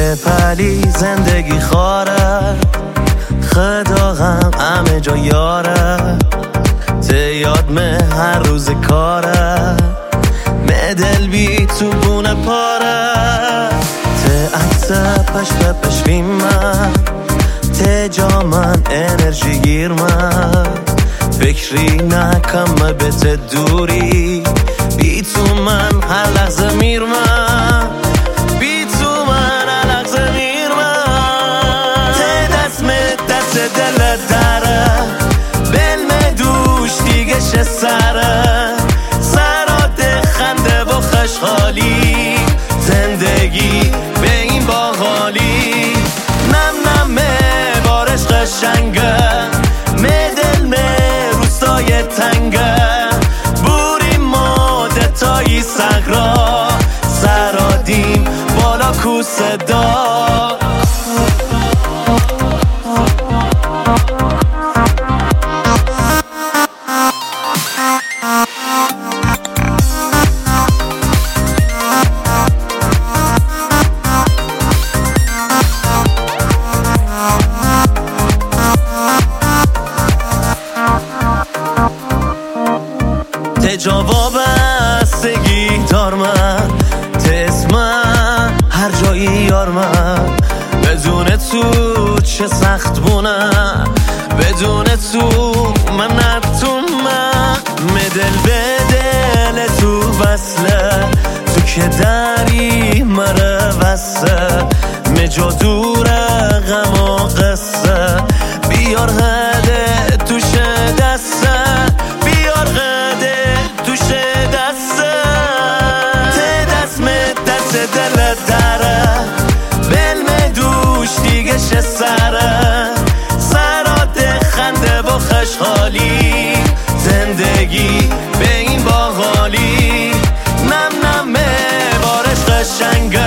پلی زندگی خاره، خدا غم همه جا یاره، ته یاد مه هر روز کاره، مه دل بی تو بونه پاره، ته عکس پش به پش من، ته جا من انرژی گیر من، فکری نکم به ته دوری، بی تو من هر لحظه میر من، بی تو من هر لحظه میر من، ته دست دل داره، بلم دوش دیگه شه سره، سرات خنده و خوشحالی، زندگی به این باحالی، نم بارش قشنگه، دل روستای تنگه، بوری مادتایی صحرا، سرادیم بالا کوسه دا. جواب بستگی دار من، تسمن هر جایی یار من، بدون تو چه سخت بونه، بدون تو من نتون من، مدل به دل تو وصله، تو که داری مره وسته، مجا دوره غم و قصه، بیار هده توشه دسته، بیار هده توشه دسته، دست دل داره، بلم دوش دیگه شه سره، سرات خنده و خوشحالی، زندگی به این باحالی، نم بارش قشنگه،